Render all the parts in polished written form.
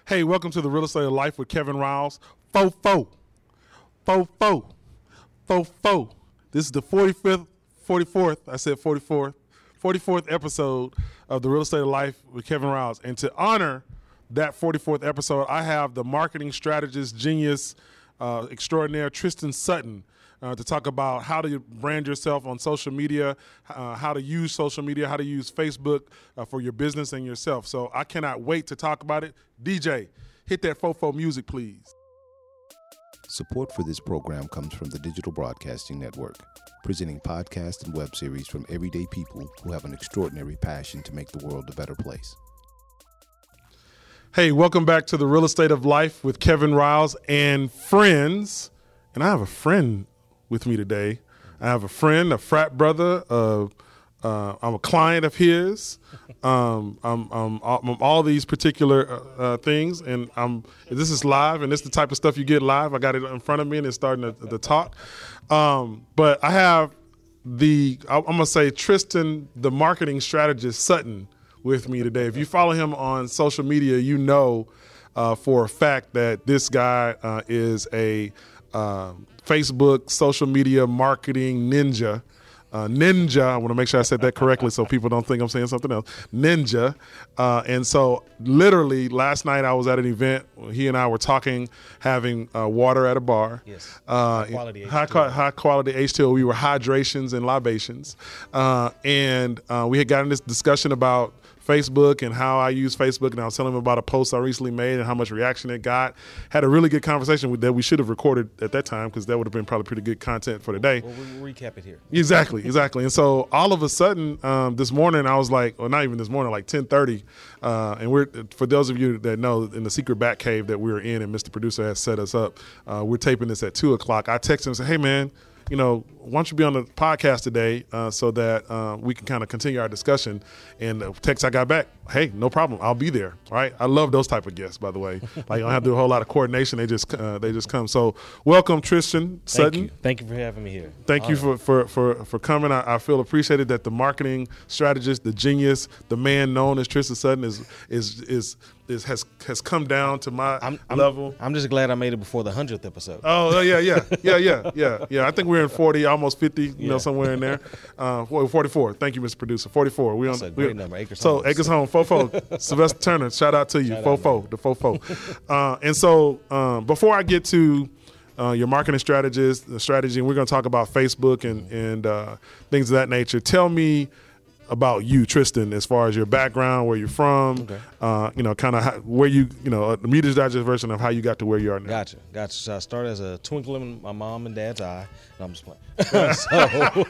Hey, welcome to the Real Estate of Life with Kevin Riles. Fofo. This is the 44th episode of the Real Estate of Life with Kevin Riles. And to honor that 44th episode, I have the marketing strategist, genius, extraordinaire, Tristan Sutton, to talk about how to brand yourself on social media, how to use social media, how to use Facebook for your business and yourself. So I cannot wait to talk about it. DJ, hit that Fofo music, please. Support for this program comes from the Digital Broadcasting Network, presenting podcasts and web series from everyday people who have an extraordinary passion to make the world a better place. Hey, welcome back to the Real Estate of Life with Kevin Riles and friends. And I have a friend with me today. I have a friend, a frat brother. I'm a client of his. I'm all these particular things, and this is live, and this is the type of stuff you get live. I got it in front of me, and it's starting to talk. But I have I'm gonna say Tristan, the marketing strategist Sutton, with me today. If you follow him on social media, you know for a fact that this guy is a Facebook social media marketing ninja. I want to make sure I said that correctly so people don't think I'm saying something else. Ninja. And so literally last night I was at an event. He and I were talking, having water at a bar. Yes. High quality H2O. We were hydrations and libations. And we had gotten this discussion about Facebook and how I use Facebook, and I was telling him about a post I recently made and how much reaction it got. Had a really good conversation that we should have recorded at that time, because that would have been probably pretty good content for today. Well, we'll recap it here. Exactly. And so all of a sudden, this morning, I was like, or not even this morning, like 10:30, and we're, for those of you that know, in the secret bat cave that we're in and Mr. Producer has set us up, we're taping this at 2 o'clock. I texted him and said, hey, man, why don't you be on the podcast today so that we can kind of continue our discussion. And the text I got back, hey, no problem, I'll be there. Right? I love those type of guests, by the way. Like, you don't have to do a whole lot of coordination. They just come. So welcome, Tristan Sutton. Thank you for having me here. Thank you for coming. I feel appreciated that the marketing strategist, the genius, the man known as Tristan Sutton has come down to my level. I'm just glad I made it before the 100th episode. Oh yeah. I think we're in 40, almost 50, somewhere in there. 44. Thank you, Mr. Producer. 44. That's a great number. Acres Home, Fofo. Sylvester Turner. Shout out to you, Fofo, the Fofo. And so before I get to your marketing strategy, and we're going to talk about Facebook and things of that nature. Tell me about you, Tristan, as far as your background, where you're from, okay. Kind of where you, the Reader's Digest version of how you got to where you are now. Gotcha. So I started as a twinkle in my mom and dad's eye. No, I'm just playing.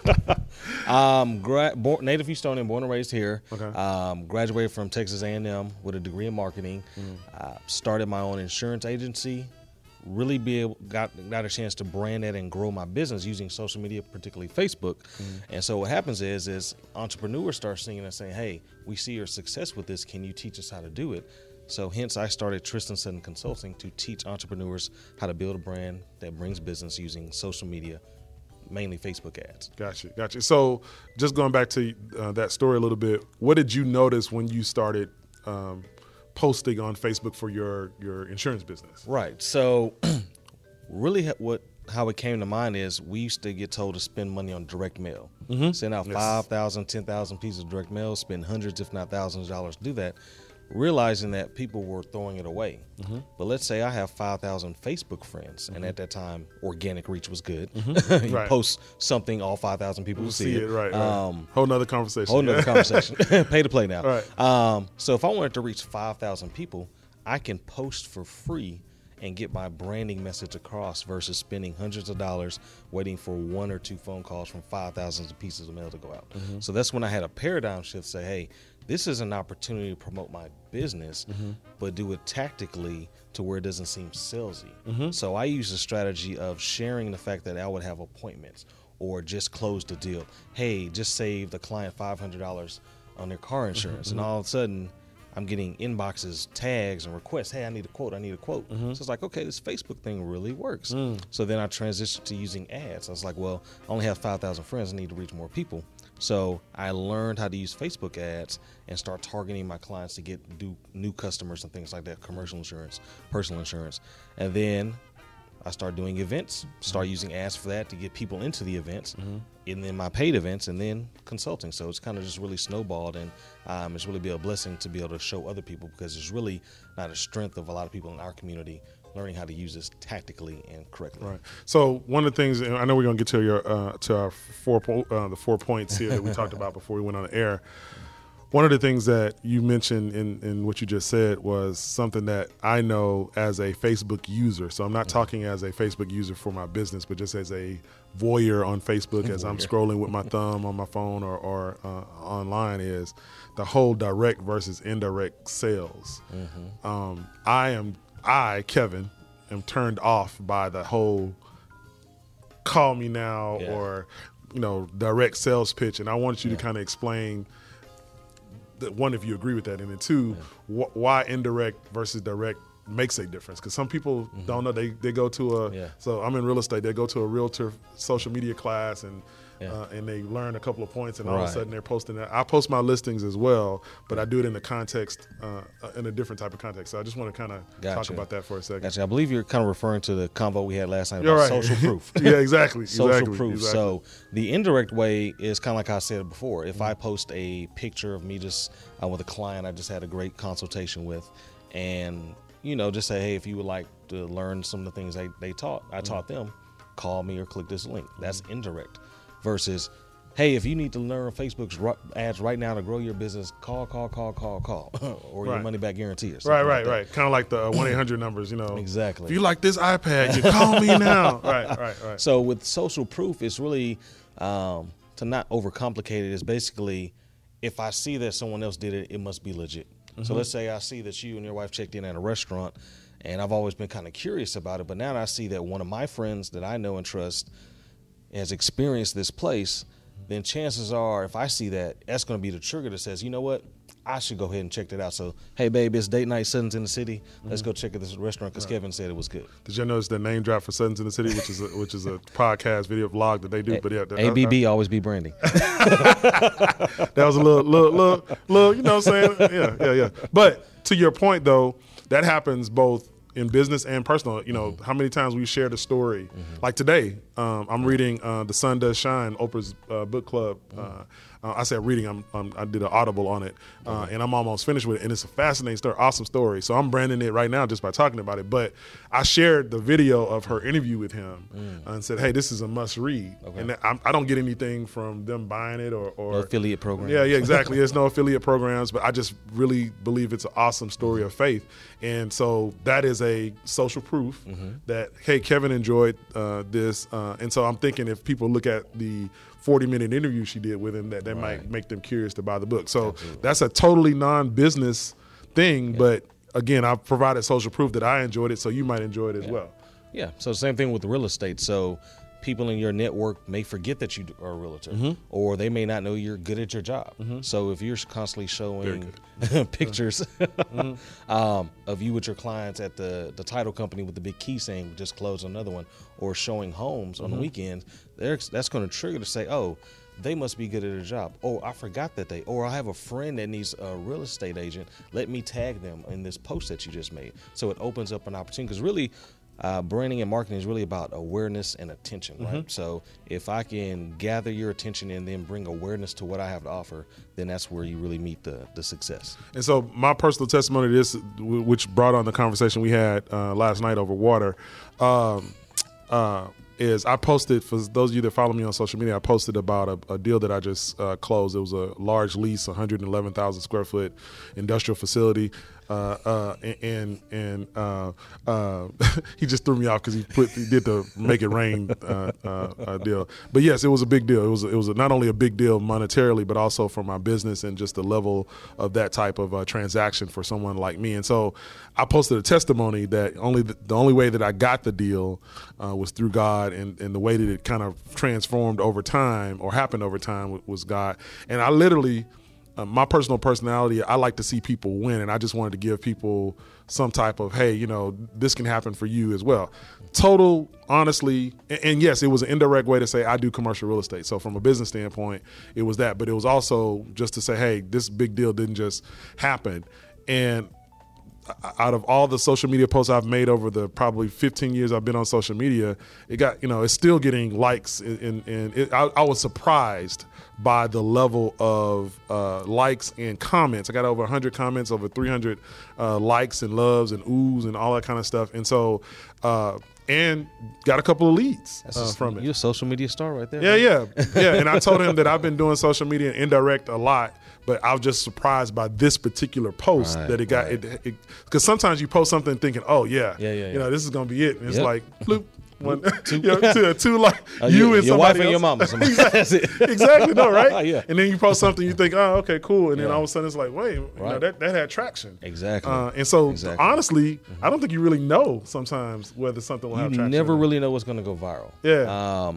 Native Houstonian, born and raised here. Okay. Graduated from Texas A&M with a degree in marketing. Started my own insurance agency. Really got a chance to brand that and grow my business using social media, particularly Facebook. And so what happens is entrepreneurs start seeing and saying, hey, we see your success with this. Can you teach us how to do it? So hence I started Tristan Sutton Consulting to teach entrepreneurs how to build a brand that brings business using social media, mainly Facebook ads. Gotcha. So just going back to that story a little bit, what did you notice when you started posting on Facebook for your insurance business? Right. So really how it came to mind is we used to get told to spend money on direct mail. Send out 5,000, 10,000 pieces of direct mail, spend hundreds, if not thousands of dollars to do that, realizing that people were throwing it away. But let's say I have 5,000 Facebook friends, and at that time, organic reach was good. You Right. post something, all 5,000 people will see it. Right. Whole nother conversation. Pay to play now. Right. So if I wanted to reach 5,000 people, I can post for free and get my branding message across versus spending hundreds of dollars waiting for 1 or 2 phone calls from 5,000 pieces of mail to go out. So that's when I had a paradigm shift, say, hey, this is an opportunity to promote my business, but do it tactically to where it doesn't seem salesy. So I use the strategy of sharing the fact that I would have appointments or just close the deal. Hey, just save the client $500 on their car insurance. And all of a sudden, I'm getting inboxes, tags, and requests. Hey, I need a quote. So it's like, okay, this Facebook thing really works. So then I transitioned to using ads. I was like, well, I only have 5,000 friends. I need to reach more people. So I learned how to use Facebook ads and start targeting my clients to do new customers and things like that, commercial insurance, personal insurance. And then I started doing events, start using ads for that to get people into the events, and then my paid events, and then consulting. So it's kind of just really snowballed, and it's really been a blessing to be able to show other people, because it's really not a strength of a lot of people in our community learning how to use this tactically and correctly. Right. So one of the things, and I know we're going to get to our the 4 points here that we talked about before we went on the air. One of the things that you mentioned in what you just said was something that I know as a Facebook user. So I'm not talking as a Facebook user for my business, but just as a voyeur on Facebook as I'm scrolling with my thumb on my phone or online, is the whole direct versus indirect sales. I, Kevin, am turned off by the whole call me now or, direct sales pitch. And I want you to kind of explain that, one, if you agree with that, and then two, why indirect versus direct makes a difference. Because some people don't know. They go to so I'm in real estate, they go to a realtor social media class and they learn a couple of points, and all of a sudden they're posting that. I post my listings as well, but I do it in the context, in a different type of context. So I just want to kind of talk about that for a second. Gotcha. I believe you're kind of referring to the convo we had last night about social proof. Yeah, exactly. Social proof. Exactly. So the indirect way is kind of like I said before. If I post a picture of me just with a client I just had a great consultation with, and just say, hey, if you would like to learn some of the things I taught them, call me or click this link. That's indirect. Versus, hey, if you need to learn Facebook's ads right now to grow your business, call, or your money back guarantee. Right. Kind of like the 1-800 numbers, Exactly. If you like this iPad, you call me now. Right. So with social proof, it's really, to not overcomplicate it, is basically, if I see that someone else did it, it must be legit. So let's say I see that you and your wife checked in at a restaurant, and I've always been kind of curious about it, but now I see that one of my friends that I know and trust has experienced this place, then chances are, if I see that, that's going to be the trigger that says, you know what, I should go ahead and check that out. So, hey, babe, it's date night, Suttons in the City. Let's go check out this restaurant because Kevin said it was good. Did you notice the name drop for Suttons in the City, which is a podcast video vlog that they do? But ABB always be branding. That was a little, you know what I'm saying? Yeah. But to your point, though, that happens both in business and personal. How many times we shared a story. Like today, I'm reading The Sun Does Shine, Oprah's book club. I said reading, I did an Audible on it, and I'm almost finished with it. And it's a fascinating story, awesome story. So I'm branding it right now just by talking about it. But I shared the video of her interview with him and said, hey, this is a must read. Okay. And I don't get anything from them buying it or no affiliate programs. Yeah, exactly. There's no affiliate programs, but I just really believe it's an awesome story of faith. And so that is a social proof that, hey, Kevin enjoyed this. And so I'm thinking if people look at the 40-minute interview she did with him, that might make them curious to buy the book. So that's a totally non-business thing, but again, I've provided social proof that I enjoyed it, so you might enjoy it as well. Yeah, so same thing with real estate. So people in your network may forget that you are a realtor, or they may not know you're good at your job. So if you're constantly showing pictures of you with your clients at the title company with the big key saying just closed another one, or showing homes on the weekends, that's going to trigger to say, oh, they must be good at their job. Oh, I forgot that or I have a friend that needs a real estate agent. Let me tag them in this post that you just made. So it opens up an opportunity, because really, branding and marketing is really about awareness and attention, right? So if I can gather your attention and then bring awareness to what I have to offer, then that's where you really meet the success. And so my personal testimony to this, which brought on the conversation we had last night over water, is I posted, for those of you that follow me on social media, I posted about a deal that I just closed. It was a large lease, 111,000 square foot industrial facility. And he just threw me off because he did the Make It Rain deal. But yes, it was a big deal. It was not only a big deal monetarily, but also for my business and just the level of that type of transaction for someone like me. And so I posted a testimony that the only way that I got the deal was through God, and the way that it kind of transformed over time or happened over time was God. And I literally my personal personality, I like to see people win, and I just wanted to give people some type of, hey, you know, this can happen for you as well. Total, honestly, and yes, it was an indirect way to say I do commercial real estate. So from a business standpoint, it was that, but it was also just to say, hey, this big deal didn't just happen. And out of all the social media posts I've made over the probably 15 years I've been on social media, it got, you know, it's still getting likes, and I was surprised by the level of likes and comments. I got over 100 comments, over 300 likes and loves and oohs and all that kind of stuff. And so, and got a couple of leads from it. You're a social media star right there. Yeah. And I told him that I've been doing social media and indirect a lot, but I was just surprised by this particular post that it got it, because sometimes you post something thinking, oh yeah, you know, this is gonna be it, and it's like bloop. One, two like you and your somebody wife and else. your mama. Exactly, no, right? Yeah. And then you post something, you think, oh, okay, cool, and then all of a sudden it's like, wait, you know, that had traction. Exactly. And so honestly, I don't think you really know sometimes whether something will have traction. You never really know what's going to go viral. Yeah.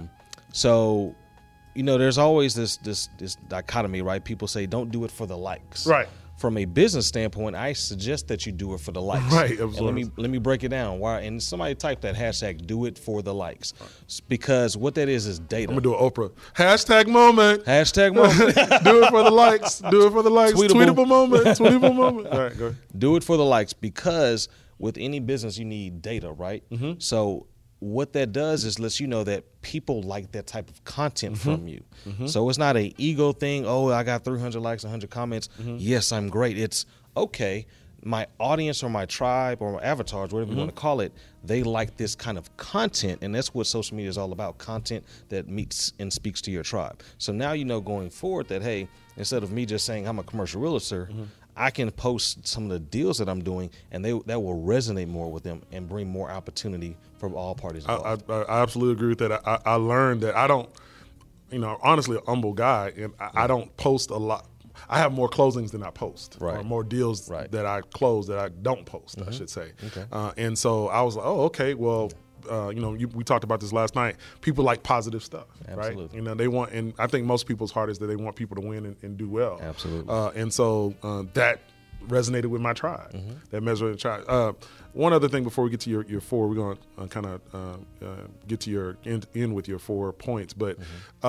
So, you know, there's always this dichotomy, right? People say, don't do it for the likes. Right. From a business standpoint, I suggest that you do it for the likes. Right. And let me break it down. Why? And somebody type that hashtag, do it for the likes. Because what that is data. I'm going to do an Oprah. Hashtag moment. Hashtag moment. Do it for the likes. Do it for the likes. Tweetable moment. Tweetable moment. All right, go ahead. Do it for the likes, because with any business, you need data, right? Mm-hmm. So what that does is lets you know that people like that type of content from you. Mm-hmm. So it's not an ego thing. Oh, I got 300 likes, 100 comments. Mm-hmm. Yes, I'm great. It's okay. My audience or my tribe or my avatars, whatever you want to call it, they like this kind of content. And that's what social media is all about, content that meets and speaks to your tribe. So now you know going forward that, hey, instead of me just saying I'm a commercial realtor, I can post some of the deals that I'm doing, and that will resonate more with them and bring more opportunity for all parties involved. I absolutely agree with that. I learned that I don't, you know, honestly, a humble guy, and I don't post a lot. I have more closings than I post, or more deals that I close that I don't post, I should say. Okay. And so I was like, oh, okay, well, you know, we talked about this last night. People like positive stuff, right? You know, they want, and I think most people's heart is that they want people to win and do well. Absolutely. And so that resonated with my tribe. That measured the tribe. One other thing before we get to your four, we're going to kind of get to your end with your 4 points. But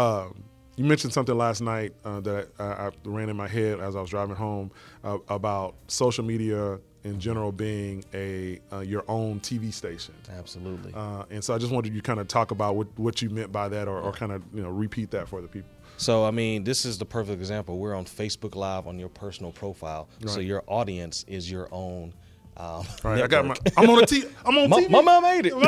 you mentioned something last night that I ran in my head as I was driving home about social media in general being your own TV station. Absolutely. And so I just wanted you to kind of talk about what you meant by that, or kind of, you know, repeat that for the people. So, I mean, this is the perfect example. We're on Facebook Live on your personal profile. Right. So your audience is your own right. I got I'm on TV. My mom made it.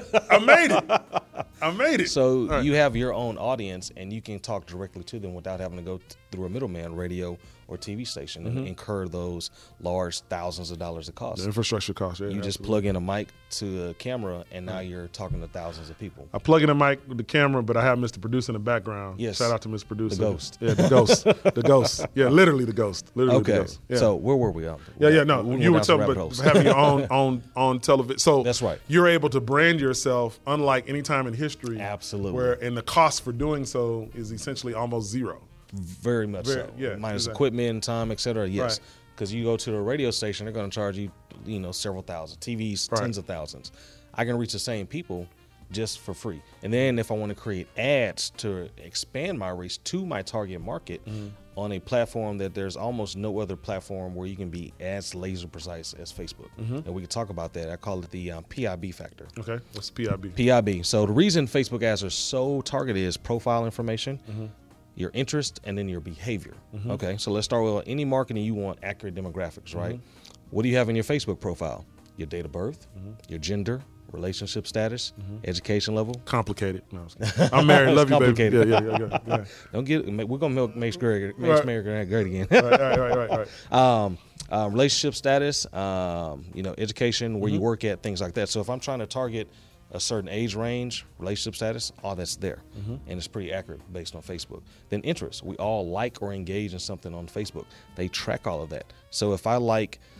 I made it. So you have your own audience, and you can talk directly to them without having to go through a middleman, radio or TV station, and incur those large thousands of dollars of costs. The infrastructure costs. Yeah, you just plug in a mic to a camera, and now you're talking to thousands of people. I plug in a mic with the camera, but I have Mr. Producer in the background. Yes. Shout out to Mr. Producer. The ghost. Yeah, the ghost. The ghost. Yeah, literally the ghost. Literally okay. The ghost. Yeah. So where were we on? No. You were talking about having your own on television. So that's right. You're able to brand yourself, unlike any time in history. Absolutely. And the cost for doing so is essentially almost zero. Very much so. Yeah, minus equipment, time, etc. Yes, because you go to a radio station, they're going to charge you, several thousand. TVs, tens of thousands. I can reach the same people just for free. And then if I want to create ads to expand my reach to my target market on a platform that there's almost no other platform where you can be as laser precise as Facebook. And we can talk about that. I call it the PIB factor. Okay, what's PIB? PIB. So the reason Facebook ads are so targeted is profile information, your interest, and then your behavior. Okay, so let's start with any marketing. You want accurate demographics, right? What do you have in your Facebook profile? Your date of birth, your gender, relationship status, education level. Complicated. No, I'm married. Love you, baby. Yeah. Don't get. We're gonna make America great again. Right. Relationship status, education, where you work at, things like that. So if I'm trying to target a certain age range, relationship status, all that's there. And it's pretty accurate based on Facebook. Then interest. We all like or engage in something on Facebook. They track all of that. So if I like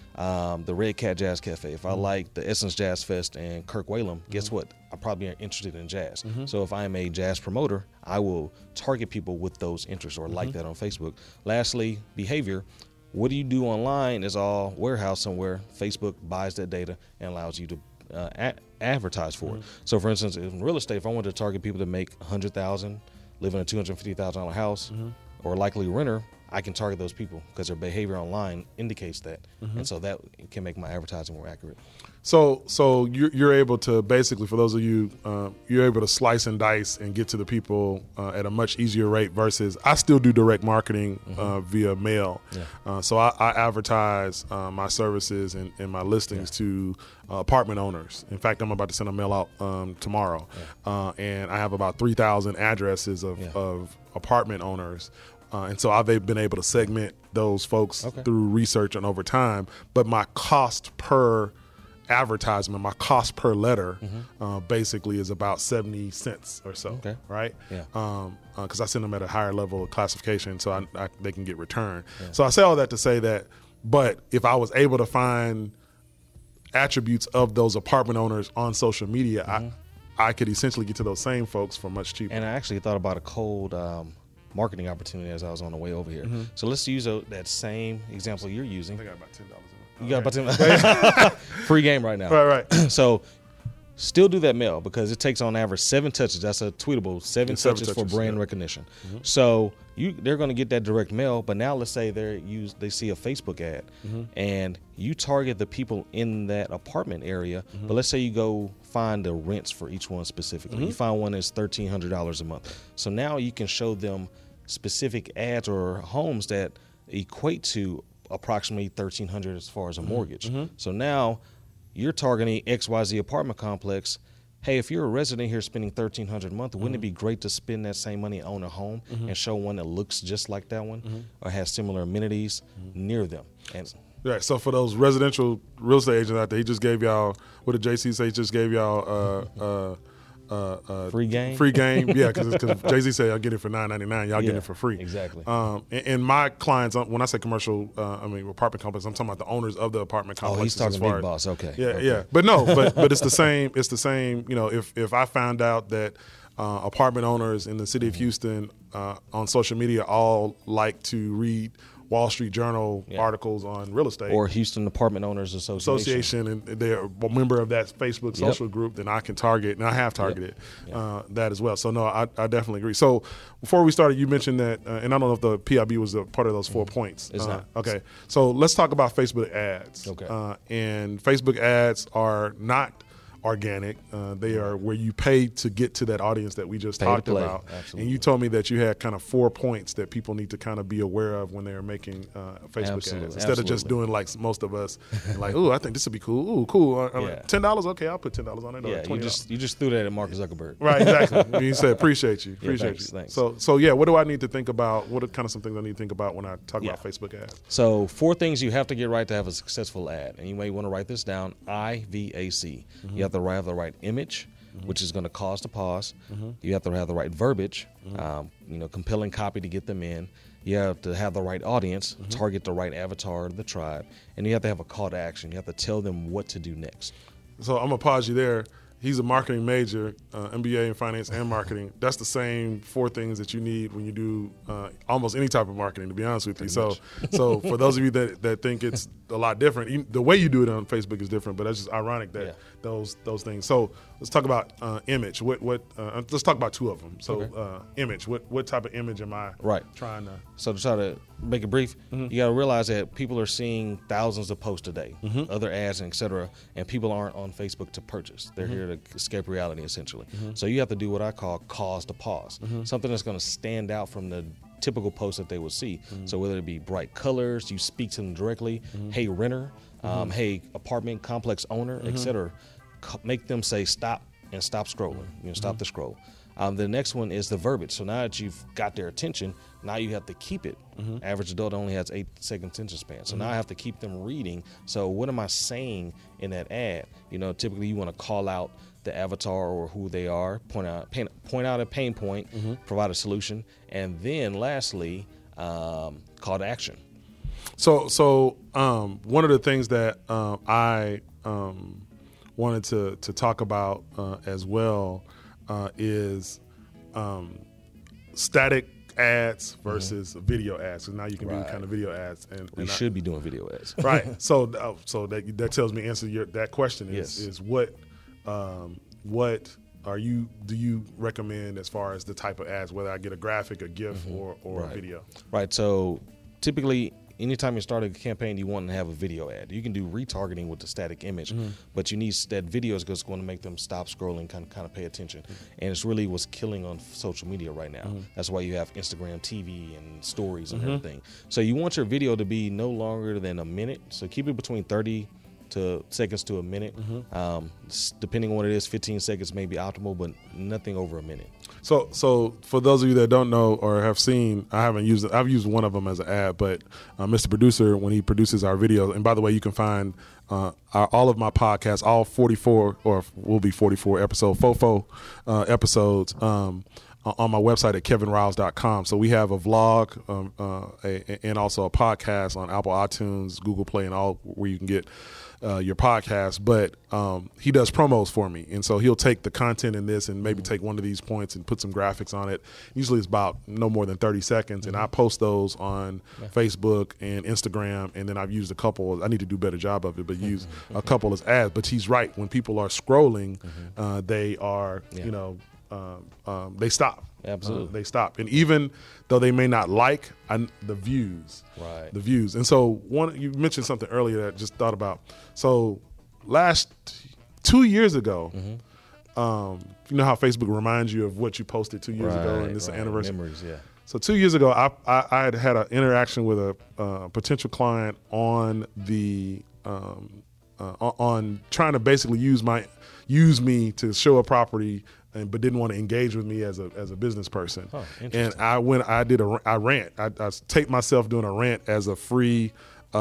the Red Cat Jazz Cafe, if I like the Essence Jazz Fest and Kirk Whalum, guess what? I'm probably interested in jazz. So if I'm a jazz promoter, I will target people with those interests or like that on Facebook. Lastly, behavior. What do you do online is all warehouse somewhere. Facebook buys that data and allows you to advertise for it. So for instance, in real estate, if I wanted to target people that make $100,000, live in a $250,000 house, or likely renter, I can target those people because their behavior online indicates that. And so that can make my advertising more accurate. So you're able to basically, for those of you, you're able to slice and dice and get to the people at a much easier rate versus I still do direct marketing via mail. So I advertise my services and my listings to apartment owners. In fact, I'm about to send a mail out tomorrow. And I have about 3,000 addresses of apartment owners. And so I've been able to segment those folks through research and over time. But my cost per advertisement, my cost per letter, basically is about 70 cents or so, right? Because I send them at a higher level of classification, so they can get returned. So I say all that to say that, but if I was able to find attributes of those apartment owners on social media, I could essentially get to those same folks for much cheaper. And I actually thought about a cold marketing opportunity as I was on the way over here. So let's use that same example you're using. I got about $10 in it. You got about $10. Free game right now. Right. So still do that mail because it takes on average 7 touches. That's a tweetable, 7 touches for brand recognition. So they're going to get that direct mail, but now let's say they see a Facebook ad and you target the people in that apartment area, but let's say you go find the rents for each one specifically. You find one that's $1,300 a month. So now you can show them specific ads or homes that equate to approximately $1,300 as far as a mortgage. So now you're targeting XYZ apartment complex. Hey, if you're a resident here spending $1,300 a month, wouldn't it be great to spend that same money on a home and show one that looks just like that one or has similar amenities near them? And right. So for those residential real estate agents out there, he just gave y'all, what did JC say? He just gave y'all free game? Free game, yeah, because Jay-Z said I'll get it for $9.99. Y'all get it for free. Exactly. And my clients, when I say commercial, apartment complex, I'm talking about the owners of the apartment complexes. Oh, he's talking big boss. Okay. Yeah. But no, but it's the same. It's the same. You know, if I found out that apartment owners in the city of Houston on social media all like to read Wall Street Journal articles on real estate. Or Houston Apartment Owners Association. And they're a member of that Facebook social group, then I can target, and I have targeted that as well. So, no, I definitely agree. So, before we started, you mentioned that, and I don't know if the PIB was a part of those 4 points. It's not. Okay. So, let's talk about Facebook ads. Okay. And Facebook ads are not organic. They are where you pay to get to that audience that we just talked about. Absolutely. And you told me that you had kind of 4 points that people need to kind of be aware of when they're making Facebook ads. Instead of just doing like most of us, like, ooh, I think this would be cool. Ooh, cool. $10? Okay, I'll put $10 on it. Yeah, you just threw that at Mark Zuckerberg. Right, exactly. You said, appreciate you. Thanks. So yeah, what do I need to think about? What are kind of some things I need to think about when I talk about Facebook ads? So 4 things you have to get right to have a successful ad. And you may want to write this down, IVAC. You have to have the right image, which is going to cause the pause. You have to have the right verbiage, compelling copy to get them in. You have to have the right audience, target the right avatar of the tribe, and you have to have a call to action. You have to tell them what to do next. So I'm going to pause you there. He's a marketing major, MBA in finance and marketing. That's the same 4 things that you need when you do almost any type of marketing, to be honest with you. So for those of you that think it's a lot different, the way you do it on Facebook is different, but that's just ironic that those things. So let's talk about image. Let's talk about 2 of them. So image. What type of image am I trying to? So to try to make it brief, you got to realize that people are seeing thousands of posts a day, other ads, and et cetera, and people aren't on Facebook to purchase. They're here to escape reality, essentially. So you have to do what I call cause to pause, something that's going to stand out from the typical posts that they will see. So whether it be bright colors, you speak to them directly, hey renter, hey apartment complex owner, et cetera, make them say stop and stop scrolling, stop the scroll. The next one is the verbiage. So now that you've got their attention, now you have to keep it. Average adult only has 8-second attention span. So now I have to keep them reading. So what am I saying in that ad? Typically you want to call out the avatar or who they are, point out a pain point, provide a solution, and then lastly, call to action. So one of the things that I wanted to talk about as well is static ads versus video ads. So now you can do kind of video ads, and We should be doing video ads. right. So that tells me answer that question is what do you recommend as far as the type of ads, whether I get a graphic, a GIF, or a video? Right. So typically, anytime you start a campaign, you want to have a video ad. You can do retargeting with the static image, but you need that video is just going to make them stop scrolling, kind of pay attention. And it's really what's killing on social media right now. That's why you have Instagram TV and stories and everything. So you want your video to be no longer than a minute. So keep it between 30 seconds to a minute. Depending on what it is, 15 seconds may be optimal, but nothing over a minute. So for those of you that don't know or have seen, I've used one of them as an ad, but Mr. Producer, when he produces our videos, and by the way, you can find all of my podcasts, all 44 or will be 44 episodes, episodes, on my website at kevinriles.com. So we have a vlog and also a podcast on Apple iTunes, Google Play, and all where you can get your podcast. But he does promos for me. And so he'll take the content in this and maybe take one of these points and put some graphics on it. Usually it's about no more than 30 seconds. And I post those on Facebook and Instagram. And then I've used a couple. I need to do a better job of it, but use a couple as ads. But he's right. When people are scrolling, they are, they stop. Absolutely. They stop. And even though they may not like the views. Right. The views. And so you mentioned something earlier that I just thought about. So 2 years ago, you know how Facebook reminds you of what you posted 2 years ago, and this is an anniversary. Memories, yeah. So 2 years ago, I had an interaction with a potential client on the on trying to basically use me to show a property, but didn't want to engage with me as a business person. Oh, and I rant. I taped myself doing a rant as a free,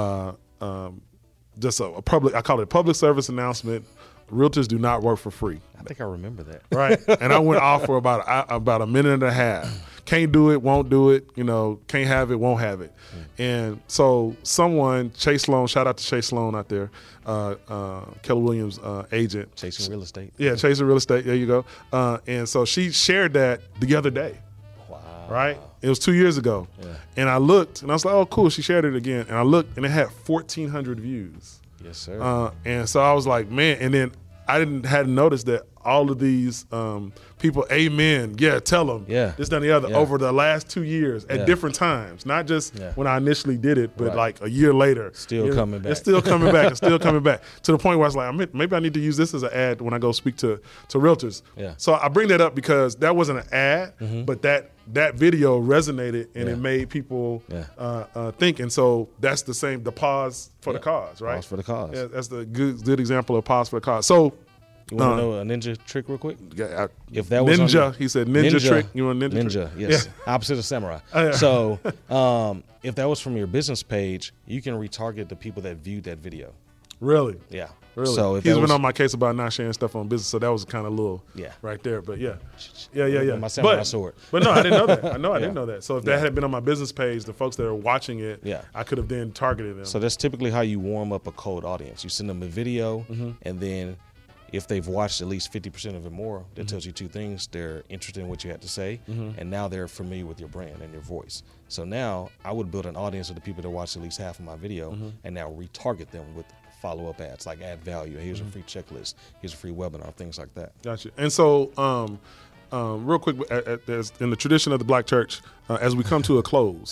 just a public. I call it a public service announcement. Realtors do not work for free. I think I remember that. Right. And I went off for about a minute and a half. Can't do it, won't do it, can't have it, won't have it. And so someone, Chase Sloan, shout out to Chase Sloan out there, Keller Williams agent. Chasing real estate. Yeah, Chasing Real Estate, there you go. And so she shared that the other day. Wow. Right? It was 2 years ago. Yeah. And I looked, and I was like, oh, cool, she shared it again. And I looked, and it had 1,400 views. Yes, sir. And so I was like, man, and then I hadn't noticed that all of these people, amen, tell them, this, that, and the other, over the last 2 years at different times, not just when I initially did it, but like a year later. Still coming back. It's still coming back. It's still coming back to the point where I was like, maybe I need to use this as an ad when I go speak to realtors. Yeah. So I bring that up because that wasn't an ad, but that video resonated and it made people think. And so that's the pause for the cause, right? Pause for the cause. Yeah, that's the good example of pause for the cause. So you want to know a ninja trick real quick? If that was ninja, he said ninja trick. You want a ninja trick? Yes. Yeah. Opposite of samurai. So if that was from your business page, you can retarget the people that viewed that video. Really? Yeah. Really? So he's been on my case about not sharing stuff on business, so that was kind of little right there. But yeah. My samurai sword. But no, I didn't know that. I didn't know that. So if that had been on my business page, the folks that are watching it, I could have then targeted them. So that's typically how you warm up a cold audience. You send them a video, and then if they've watched at least 50% of it more, that tells you two things. They're interested in what you had to say, and now they're familiar with your brand and your voice. So now I would build an audience of the people that watched at least half of my video and now retarget them with follow-up ads, like add value. Here's a free checklist. Here's a free webinar, things like that. Gotcha. And so real quick, in the tradition of the Black church, as we come to a close,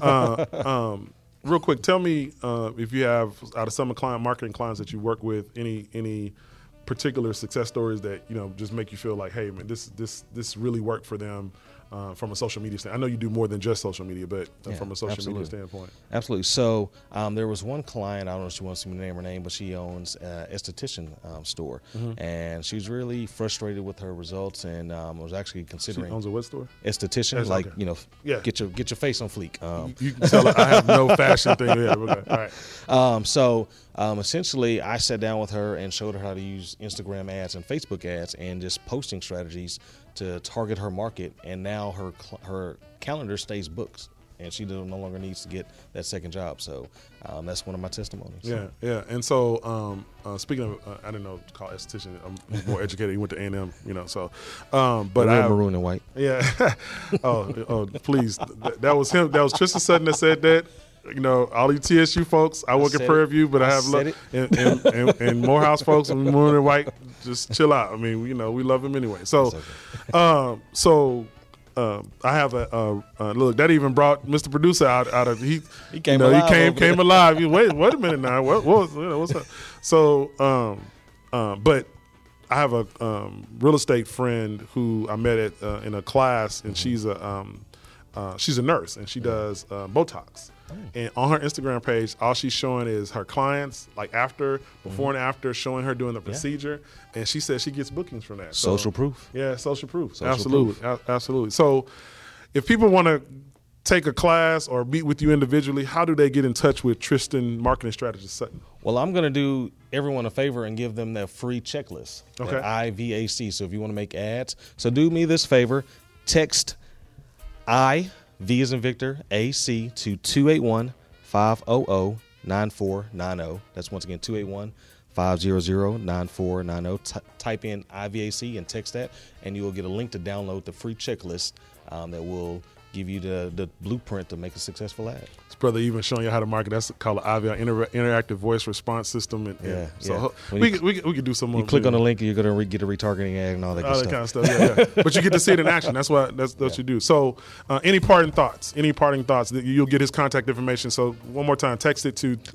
real quick, tell me if you have, out of some of marketing clients that you work with, any particular success stories that just make you feel like, hey man, this really worked for them from a social media standpoint. I know you do more than just social media, but from a social media standpoint. Absolutely. So there was one client, I don't know if she wants me to name her name, but she owns an esthetician store, and she was really frustrated with her results, and was actually considering. She owns a what store? Esthetician, get your face on fleek. You can tell I have no fashion thing. Yeah, okay. All right. Essentially, I sat down with her and showed her how to use Instagram ads and Facebook ads and just posting strategies to target her market, and now her calendar stays booked and she no longer needs to get that second job. So that's one of my testimonies. Yeah. And so speaking of, I didn't know to call esthetician. I'm more educated. You went to A&M, so. But I maroon and white. Yeah. oh, please. That was him. That was Tristan Sutton that said that. All you TSU folks, I work at Prairie View, but I have and Morehouse folks and maroon and white. Just chill out. I mean, we love him anyway. So, I have a look that even brought Mr. Producer out of he came alive. Came alive. Wait a minute now. What's up? So, but I have a real estate friend who I met at in a class, and she's a nurse, and she does Botox. And on her Instagram page, all she's showing is her clients, like before and after, showing her doing the procedure. And she says she gets bookings from that. Social proof. Yeah, social proof. Absolutely. So if people want to take a class or meet with you individually, how do they get in touch with Tristan, marketing strategist Sutton? Well, I'm going to do everyone a favor and give them that free checklist. Okay. That IVAC. So if you want to make ads, so do me this favor, text V as in Victor, AC to 281-500-9490. That's once again 281-500-9490. Type in IVAC and text that, and you will get a link to download the free checklist that will give you the blueprint to make a successful ad. This brother even showing you how to market. That's called an IVR, interactive voice response system. So we could do some more. You click on the link, you're going to get a retargeting ad and all that good kind of stuff. Yeah. But you get to see it in action. That's what you do. So any parting thoughts? You'll get his contact information. So one more time, text it to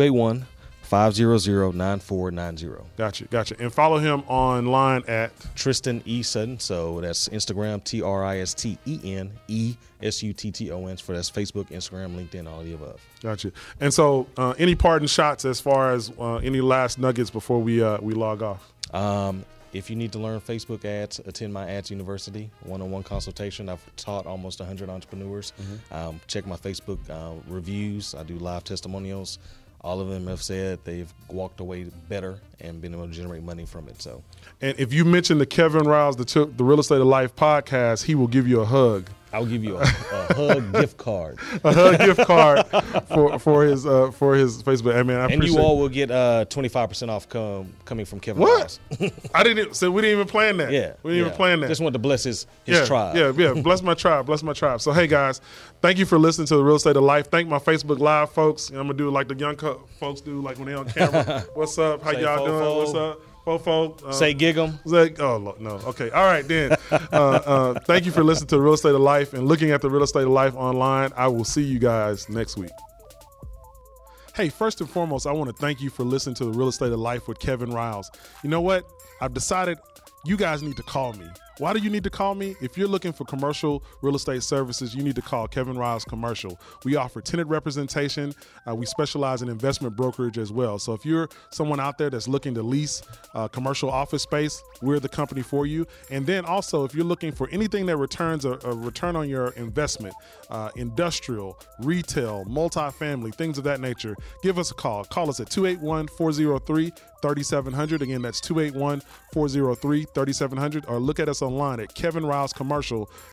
281-500-9490. Gotcha. And follow him online at Tristan E. Sutton. So that's Instagram, TristenESutton for that's Facebook, Instagram, LinkedIn, all of the above. Gotcha. And so any parting shots as far as any last nuggets before we log off? If you need to learn Facebook ads, attend my Ads University, one-on-one consultation. I've taught almost 100 entrepreneurs. Check my Facebook reviews. I do live testimonials. All of them have said they've walked away better and been able to generate money from it. So, and if you mention the Kevin Riles, the Real Estate of Life podcast, he will give you a hug. I'll give you a hug gift card. A hug gift card for his Facebook. Hey, man, I appreciate you all will get 25% off coming from Kevin Riles. What? we didn't even plan that. Yeah, we didn't even plan that. Just wanted to bless his tribe. Yeah. Bless my tribe. So, hey guys, thank you for listening to the Real Estate of Life. Thank my Facebook Live folks. I'm gonna do like the young folks do, like when they're on camera. What's up? How y'all doing? What's up? Fofo. Say gig 'em. Oh, no. Okay. All right, then. Thank you for listening to The Real Estate of Life and looking at The Real Estate of Life online. I will see you guys next week. Hey, first and foremost, I want to thank you for listening to The Real Estate of Life with Kevin Riles. You know what? I've decided you guys need to call me. Why do you need to call me? If you're looking for commercial real estate services, you need to call Kevin Riles Commercial. We offer tenant representation. We specialize in investment brokerage as well. So if you're someone out there that's looking to lease commercial office space, we're the company for you. And then also, if you're looking for anything that returns a return on your investment, industrial, retail, multifamily, things of that nature, give us a call. Call us at 281-403-3700. Again, that's 281-403-3700, or look at us online at kevinrilescommercial.com.